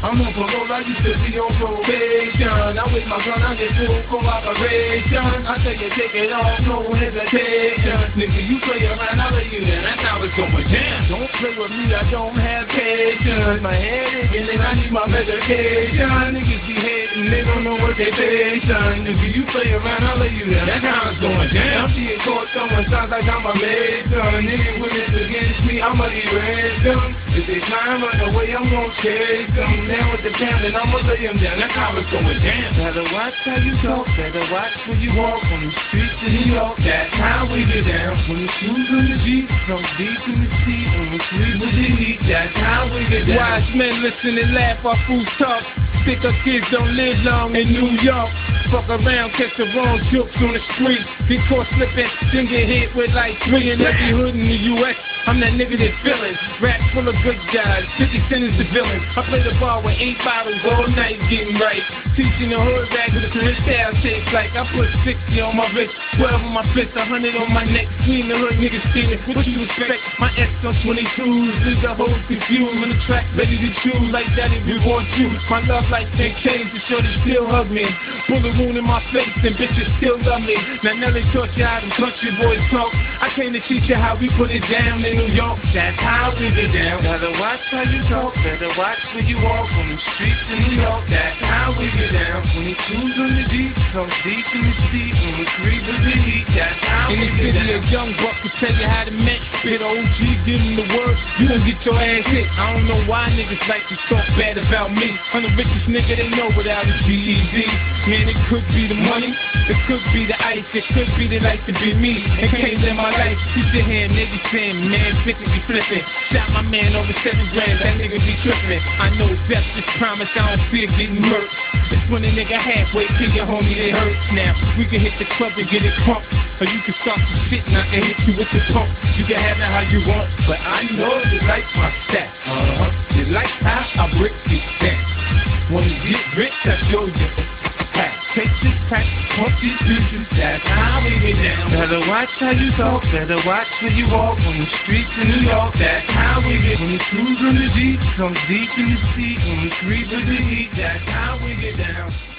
I'm on parole, I used to be on probation. I with my gun, I get full cooperation. I tell you, take it off, no hesitation. Nigga, you play around, I'll lay you down. That's how it's going down. Don't play with me, I don't have patience. My head aching and I need my medication. Niggas be hating, they don't know what they say, son. Nigga, you play around, I'll lay you down. That's how it's going down. I'm being caught throwing signs like I'm a mason. Niggas when it's against me, I'ma erase them. If they try and run away, I'm gon' chase them. Now with the pound and I'ma lay them down. That's how it's going down. Better watch how you talk, better watch where you walk. On the streets of New York, that's how we get down. When the shoes on the Jeep, so deep in the seat. On the street with the heat, that's how we get down. Wise men listen and laugh off fools talk. Thicker kids don't live long in New York. Fuck around, catch the wrong jokes on the street. Get caught slipping, then get hit with like 3 in every hood in the U.S. I'm that nigga that's feeling. Rap full of good guys, 50 Cent is the villain. I play the bar with 8 bottles all night getting right. Teaching the hood rag with the style takes like I put 60 on my wrist, 12 on my fist, 100 on my neck. Scream the hood niggas stealing. What you expect? My ex on 22s, leave the hoes confused. On the track, ready to choose like that if we want you. My love life ain't changed, the shorty still hug me. Bullet wound in my face and bitches still love me. Now Nelly taught you how them country boys talk. I came to teach you how we put it down in New York. That's how we get down. Better watch how you talk, better watch where you walk. On the streets in New York, that's how we get down. 22s on the Jeep, so deep in the seat. On the street with the heat, that's how we get down. In the city, a young buck can tell you how to make spit. OG, give him the word, you gon' get your ass hit. I don't know why niggas like to talk bad about me. I'm the richest nigga they know without a GED. Man, it could be the money, it could be the ice, it could be they like to be me and can't live my life. You sit here and niggas saying, man, 50 be flipping. Shot my man over 7 grand, that nigga be tripping. I know death is promised, I don't fear getting murked. It's when a nigga halfway to your homie, it hurts. Now, we can hit the club and get it crunk, or you can start some shit and I can hit you with the pump. You can have it how you want, but I know you like my stats. You like how I break these stats. Wanna get rich, I show you. Take this pack, pump these pieces, that's how we get down. Better watch how you talk, better watch where you walk. On the streets in New York, that's how we get. When the shoes on the Jeep, some deep in the seat. On the street with the heat, that's how we get down.